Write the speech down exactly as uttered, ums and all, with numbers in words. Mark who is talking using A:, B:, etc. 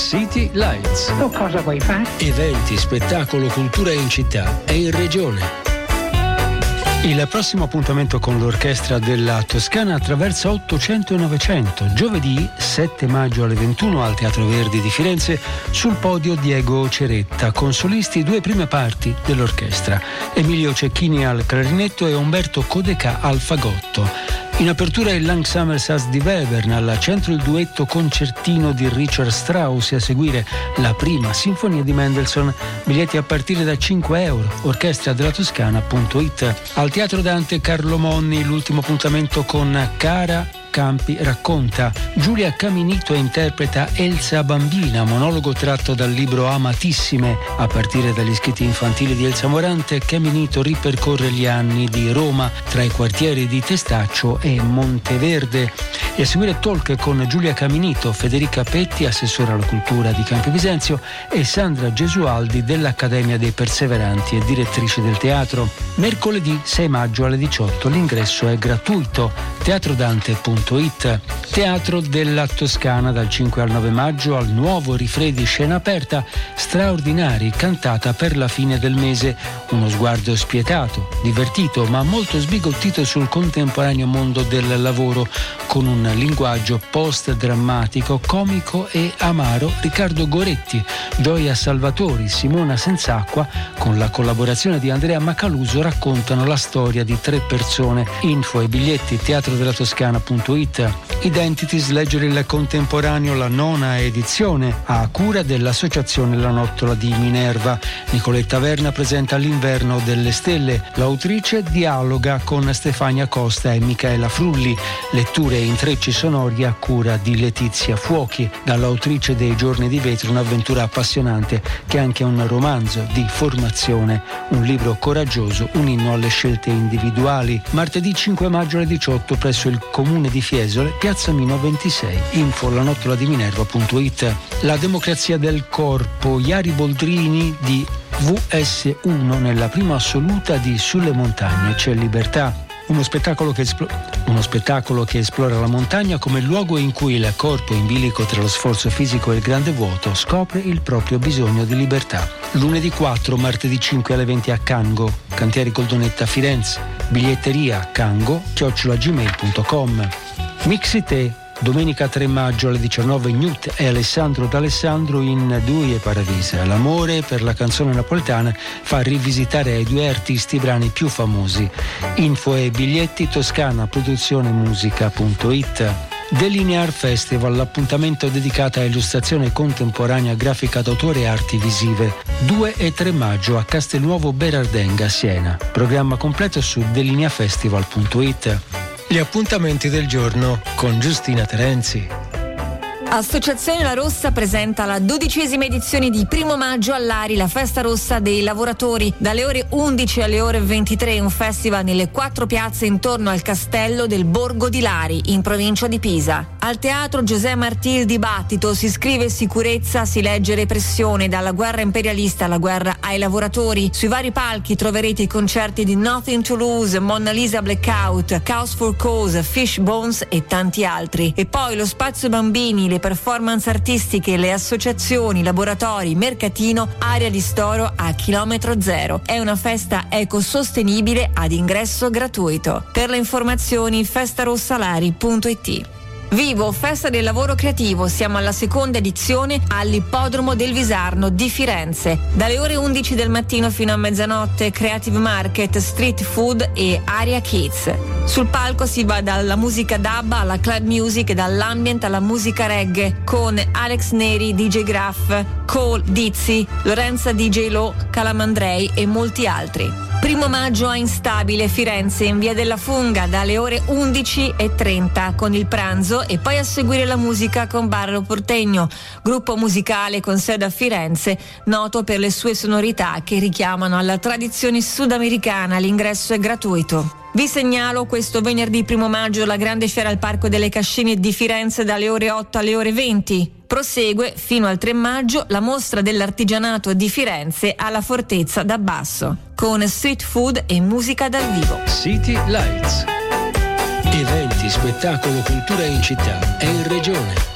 A: City Lights.
B: O cosa vuoi fare?
A: Eventi, spettacolo, cultura in città e in regione.
C: Il prossimo appuntamento con l'orchestra della Toscana attraversa ottocento e novecento, giovedì sette maggio alle ventuno al Teatro Verdi di Firenze, sul podio Diego Ceretta, con solisti due prime parti dell'orchestra, Emilio Cecchini al clarinetto e Umberto Codecà al fagotto. In apertura il Langsamer Satz di Webern, al centro il duetto concertino di Richard Strauss e a seguire la prima sinfonia di Mendelssohn. Biglietti a partire da cinque euro, orchestra della Toscana punto it. Al Teatro Dante Carlo Monni l'ultimo appuntamento con Cara Campi racconta. Giulia Caminito interpreta Elsa Bambina, monologo tratto dal libro Amatissime. A partire dagli scritti infantili di Elsa Morante, Caminito ripercorre gli anni di Roma tra i quartieri di Testaccio e Monteverde. E a seguire talk con Giulia Caminito, Federica Petti, assessore alla cultura di Campi Bisenzio, e Sandra Gesualdi dell'Accademia dei Perseveranti e direttrice del teatro. Mercoledì sei maggio alle diciotto, l'ingresso è gratuito. teatrodante punto it. Teatro della Toscana dal cinque al nove maggio al nuovo Rifredi scena aperta, Straordinari, cantata per la fine del mese. Uno sguardo spietato, divertito ma molto sbigottito sul contemporaneo mondo del lavoro, con un linguaggio post-drammatico, comico e amaro. Riccardo Goretti, Gioia Salvatori, Simona Senz'acqua, con la collaborazione di Andrea Macaluso, raccontano la storia di tre persone. Info e biglietti teatrodella punto it. Identities, leggere il contemporaneo, la nona edizione, a cura dell'associazione La Nottola di Minerva. Nicoletta Verna presenta L'inverno delle stelle. L'autrice dialoga con Stefania Costa e Michaela Frulli. Letture e intrecci sonori a cura di Letizia Fuochi. Dall'autrice dei Giorni di vetro, un'avventura appassionante che è anche un romanzo di formazione, un libro coraggioso, un inno alle scelte individuali. Martedì cinque maggio alle diciotto presso il Comune di Fiesole, Piazza Mino ventisei. Info la nottola di minerva punto it. La democrazia del corpo, Iari Boldrini di V S uno nella prima assoluta di Sulle montagne c'è libertà. Uno spettacolo, che esplo- uno spettacolo che esplora la montagna come luogo in cui il corpo, in bilico tra lo sforzo fisico e il grande vuoto, scopre il proprio bisogno di libertà. Lunedì quattro, martedì cinque alle venti a Cango, Cantieri Coldonetta Firenze. Biglietteria cango chiocciola gmail punto com. Mixite, domenica tre maggio alle diciannove, Newt e Alessandro D'Alessandro in Due Paradise. L'amore per la canzone napoletana fa rivisitare ai due artisti i brani più famosi. Info e biglietti toscana produzione musica punto it. Delinear Festival, l'appuntamento dedicato a illustrazione contemporanea, grafica d'autore e arti visive. due e tre maggio a Castelnuovo Berardenga, Siena. Programma completo su delineafestival punto it. Gli appuntamenti del giorno con Giustina Terenzi.
D: Associazione La Rossa presenta la dodicesima edizione di Primo Maggio all'Ari, la festa rossa dei lavoratori. Dalle ore undici alle ore ventitré, un festival nelle quattro piazze intorno al castello del Borgo di Lari, in provincia di Pisa. Al teatro Giuseppe Martì il dibattito, si scrive sicurezza, si legge repressione, dalla guerra imperialista alla guerra ai lavoratori. Sui vari palchi troverete i concerti di Nothing to Lose, Mona Lisa Blackout, Chaos for Cause, Fish Bones e tanti altri. E poi lo spazio bambini, le performance artistiche, le associazioni, laboratori, mercatino, area di storo a chilometro zero. È una festa ecosostenibile ad ingresso gratuito. Per le informazioni festarossalari punto it. Vivo, festa del lavoro creativo, siamo alla seconda edizione all'Ippodromo del Visarno di Firenze. Dalle ore undici del mattino fino a mezzanotte, Creative Market, Street Food e Area Kids. Sul palco si va dalla musica dub alla club music e dall'ambient alla musica reggae con Alex Neri, D J Graff, Cole, Dizzy, Lorenza D J Lo, Calamandrei e molti altri. Primo maggio a Instabile, Firenze, in via della Funga, dalle ore undici e trenta con il pranzo e poi a seguire la musica con Barlo Portegno, gruppo musicale con sede a Firenze, noto per le sue sonorità che richiamano alla tradizione sudamericana. L'ingresso è gratuito. Vi segnalo questo venerdì primo maggio la grande fiera al Parco delle Cascine di Firenze dalle ore otto alle ore venti. Prosegue fino al tre maggio la mostra dell'artigianato di Firenze alla Fortezza d'Abbasso, con street food e musica dal vivo.
A: City Lights. Eventi, spettacolo, cultura in città e in regione.